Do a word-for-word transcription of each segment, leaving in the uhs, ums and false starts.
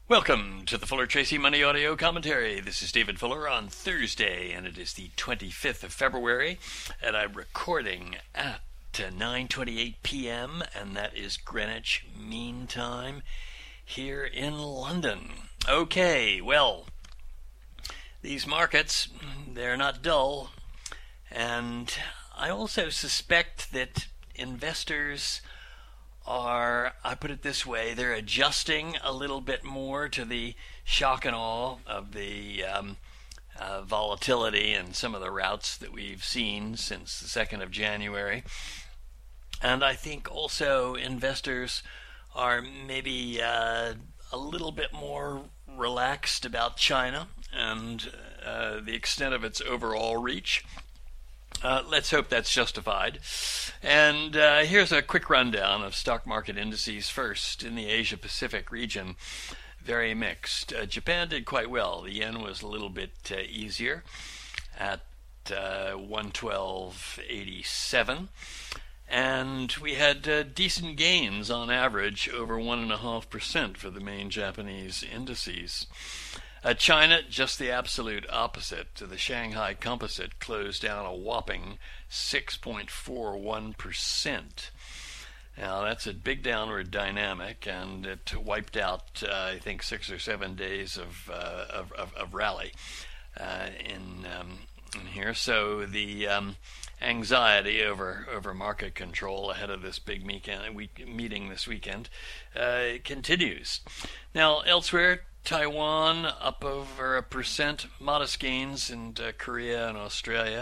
Welcome to the Fuller Tracy Money Audio Commentary. This is David Fuller on Thursday, and it is the twenty-fifth of February, and I'm recording at nine twenty-eight p.m., and that is Greenwich Mean Time here in London. Okay, well, these markets, they're not dull, and I also suspect that investors are, I put it this way, they're adjusting a little bit more to the shock and awe of the um, uh, volatility and some of the routes that we've seen since the second of January. And I think also investors are maybe uh, a little bit more relaxed about China and uh, the extent of its overall reach. Uh, let's hope that's justified. And uh, here's a quick rundown of stock market indices. First, in the Asia-Pacific region, very mixed. Uh, Japan did quite well. The yen was a little bit uh, easier at uh, one twelve eighty-seven. And we had uh, decent gains on average, over one point five percent for the main Japanese indices. Uh, China, just the absolute opposite. The Shanghai Composite closed down a whopping six point four one percent. Now, that's a big downward dynamic, and it wiped out, uh, I think, six or seven days of uh, of, of, of rally uh, in, um, in here. So the um, anxiety over, over market control ahead of this big weekend, week, meeting this weekend uh, continues. Now, elsewhere, Taiwan up over a percent, modest gains in uh, Korea and Australia.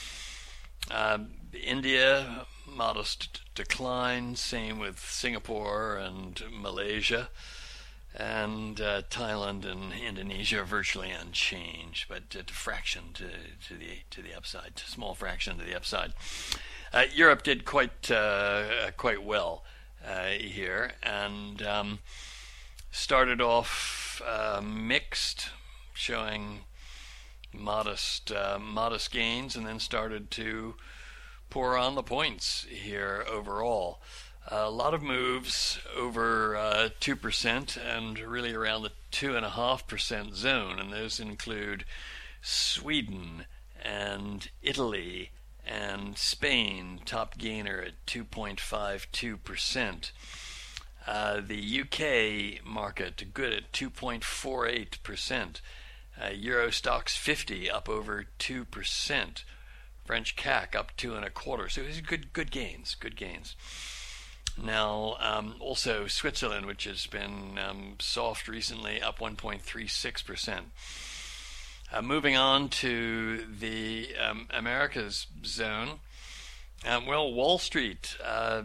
Uh, India, modest decline, same with Singapore and Malaysia. And uh, Thailand and Indonesia virtually unchanged, but a fraction to, to the to the upside, a small fraction to the upside. Uh, Europe did quite uh, quite well uh, here, and um, started off uh, mixed, showing modest uh, modest gains, and then started to pour on the points here overall. A lot of moves over uh, two percent and really around the two point five percent zone, and those include Sweden and Italy and Spain, top gainer at two point five two percent. Uh, the U K market good at two point four eight percent. Uh, Euro Stoxx fifty up over two percent. French C A C up two and a quarter. So it was good, good gains, good gains. Now, um, also Switzerland, which has been um, soft recently, up one point three six percent. Uh, moving on to the um, Americas zone. Um, well, Wall Street, uh,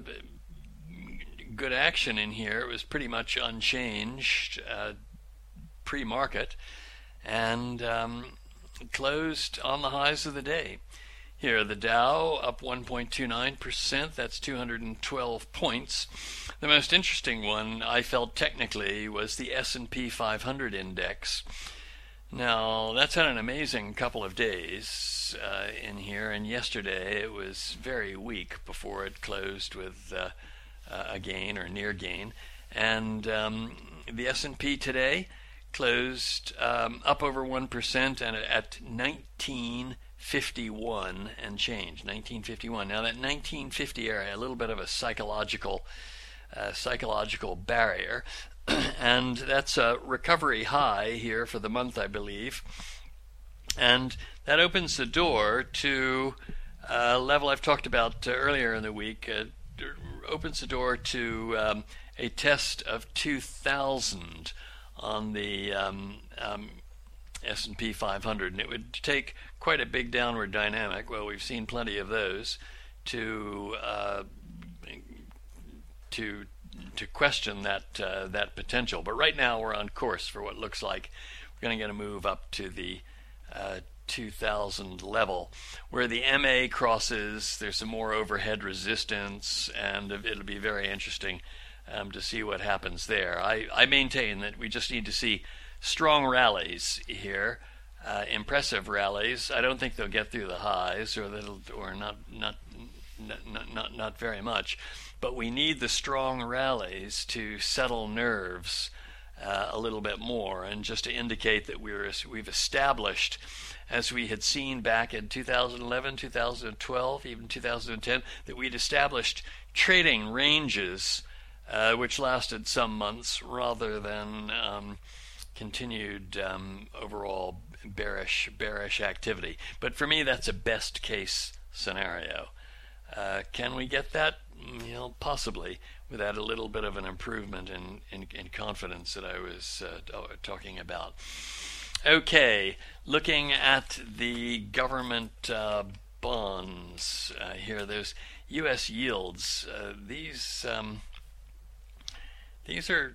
good action in here. It was pretty much unchanged uh, pre-market, and um, closed on the highs of the day. Here, the Dow up one point two nine percent, that's two hundred twelve points. The most interesting one, I felt technically, was the S and P five hundred index. Now, that's had an amazing couple of days uh, in here, and yesterday it was very weak before it closed with uh, a gain or near gain. And um, the S and P today closed um, up over one percent and at nineteen fifty-one and change, nineteen fifty-one. Now that nineteen fifty area, a little bit of a psychological uh, psychological barrier, and that's a recovery high here for the month, I believe, and that opens the door to a level I've talked about uh, earlier in the week. Uh, opens the door to um, a test of two thousand on the um, um, S and P five hundred, and it would take quite a big downward dynamic. Well, we've seen plenty of those to uh, to to question that uh, that potential. But right now we're on course for what looks like we're going to get a move up to the uh, two thousand level, where the M A crosses. There's some more overhead resistance, and it'll be very interesting um, to see what happens there. I, I maintain that we just need to see strong rallies here, uh, impressive rallies. I don't think they'll get through the highs, or that'll, or not, not, not, not, not very much. But we need the strong rallies to settle nerves uh, a little bit more, and just to indicate that we're we've established, as we had seen back in two thousand eleven, two thousand twelve, even two thousand ten, that we'd established trading ranges uh, which lasted some months rather than um, continued um, overall bearish bearish activity. But for me, that's a best case scenario. Uh, can we get that? You know, possibly, with that a little bit of an improvement in, in, in confidence that I was uh, talking about. Okay, looking at the government uh, bonds uh, here, those U S yields. Uh, these um, these are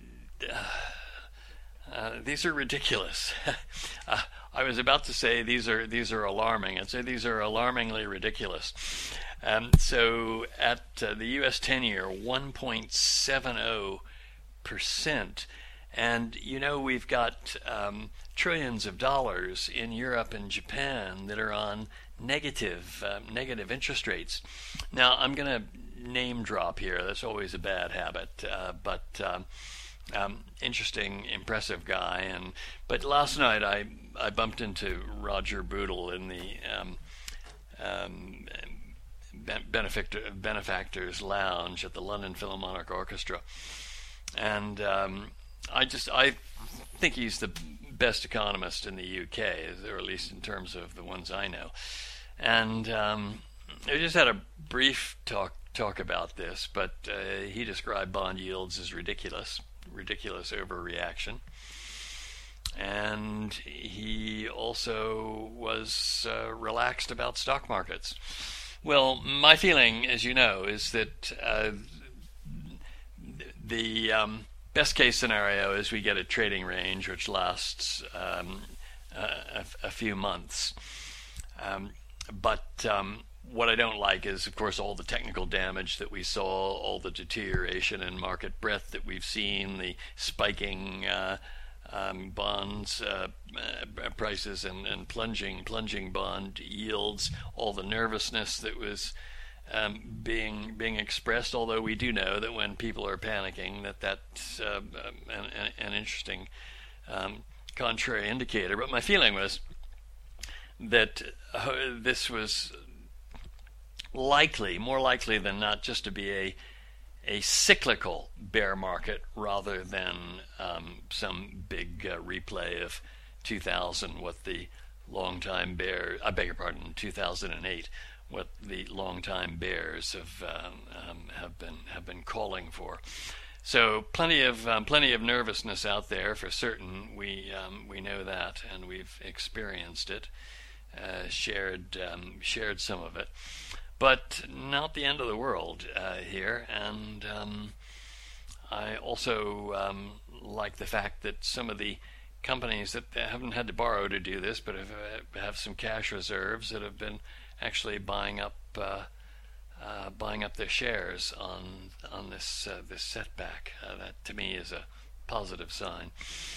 uh, uh, these are ridiculous. uh, I was about to say these are these are alarming. I'd say these are alarmingly ridiculous. Um, so at uh, the U S ten-year, one point seven zero percent. And, you know, we've got um, trillions of dollars in Europe and Japan that are on negative, uh, negative interest rates. Now, I'm going to name drop here. That's always a bad habit. Uh, but um, um, interesting, impressive guy. And But last night I, I bumped into Roger Bootle in the um, um, benefactor, Benefactors Lounge at the London Philharmonic Orchestra. And um, I just I think he's the best economist in the U K, or at least in terms of the ones I know. And um, I just had a brief talk talk about this, but uh, he described bond yields as ridiculous, ridiculous overreaction. And he also was uh, relaxed about stock markets. Well, my feeling, as you know, is that uh, the um, best case scenario is we get a trading range which lasts um, a, a few months. Um, but um, what I don't like is, of course, all the technical damage that we saw, all the deterioration in market breadth that we've seen, the spiking uh, um, bonds uh, uh, prices and, and plunging, plunging bond yields, all the nervousness that was Um, being being expressed, although we do know that when people are panicking, that that's uh, an, an interesting um, contrary indicator. But my feeling was that uh, this was likely, more likely than not, just to be a a cyclical bear market rather than um, some big uh, replay of two thousand, what the longtime bear, I beg your pardon, two thousand eight. What the longtime bears have um, um, have been have been calling for. So plenty of um, plenty of nervousness out there for certain. We um, we know that, and we've experienced it, uh, shared um, shared some of it, but not the end of the world uh, here. And um, I also um, like the fact that some of the companies that haven't had to borrow to do this, but have have some cash reserves that have been actually buying up uh, uh, buying up their shares on on this uh, this setback. Uh, that to me is a positive sign.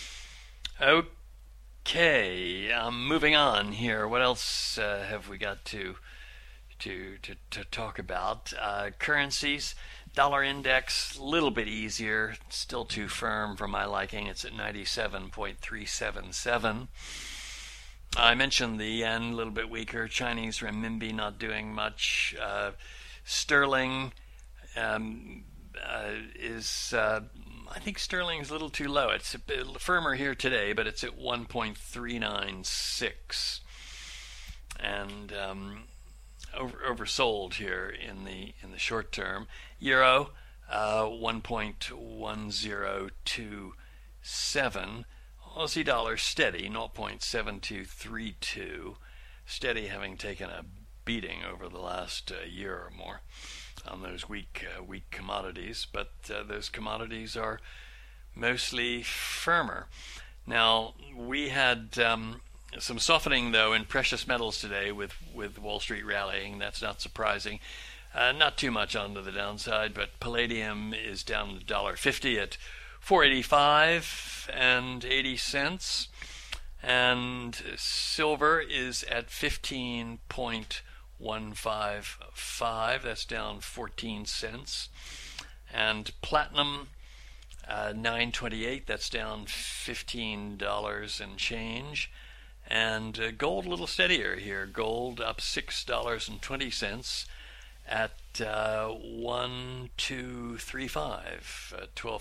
Okay, um, moving on here. What else uh, have we got to to to, to talk about? Uh, currencies. Dollar index, a little bit easier. Still too firm for my liking. It's at ninety-seven point three seven seven. I mentioned the yen, a little bit weaker. Chinese renminbi not doing much. Uh, sterling um, uh, is, uh, I think sterling is a little too low. It's a bit firmer here today, but it's at one point three nine six, and um, over, oversold here in the in the short term. Euro uh, one point one zero two seven. Aussie dollar steady, zero point seven two three two, steady, having taken a beating over the last uh, year or more on those weak uh, weak commodities, but uh, those commodities are mostly firmer. Now, we had um, some softening, though, in precious metals today with, with Wall Street rallying. That's not surprising. Uh, not too much onto the downside, but palladium is down one dollar fifty at four eighty-five and eighty cents, and silver is at fifteen point one five five. That's down fourteen cents, and platinum Uh, nine twenty-eight, that's down fifteen dollars and change. And uh, gold a little steadier here. Gold up six dollars and twenty cents at uh, one two three five, uh, twelve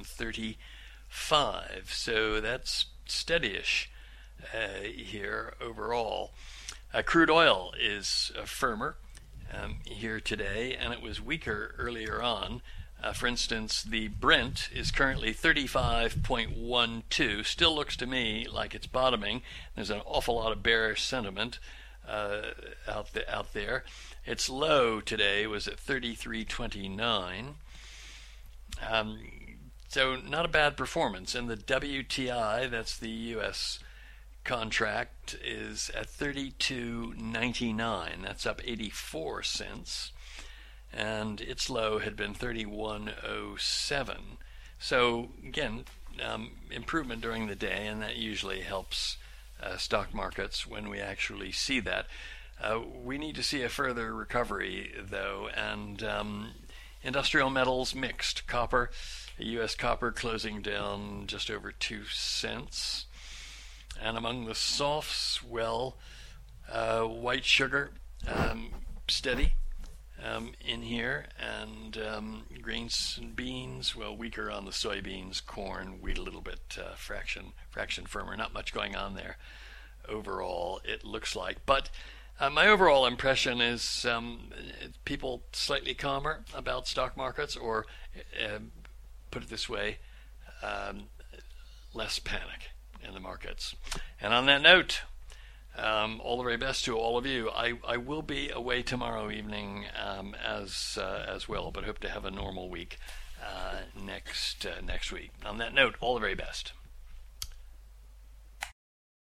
thirty-five. So that's steadyish uh, here overall. Uh, crude oil is uh, firmer um, here today, and it was weaker earlier on. Uh, for instance, the Brent is currently thirty-five point one two. Still looks to me like it's bottoming. There's an awful lot of bearish sentiment uh, out, the, out there. Its low today was at thirty-three twenty-nine. Um, so not a bad performance. And the W T I, that's the U S contract, is at thirty-two ninety-nine. That's up eighty-four cents. And its low had been thirty-one oh seven. So again, um, improvement during the day, and that usually helps uh, stock markets when we actually see that. Uh, we need to see a further recovery, though, and um, industrial metals mixed. Copper, U S copper closing down just over two cents. And among the softs, well, uh, white sugar, um, steady. Um, in here, and um, grains and beans, well, weaker on the soybeans, corn, wheat a little bit uh, fraction fraction firmer. Not much going on there overall, it looks like. But uh, my overall impression is um, people slightly calmer about stock markets, or uh, put it this way, um, less panic in the markets. And on that note, Um, all the very best to all of you. I, I will be away tomorrow evening um, as uh, as well, but hope to have a normal week uh, next uh, next week. On that note, all the very best.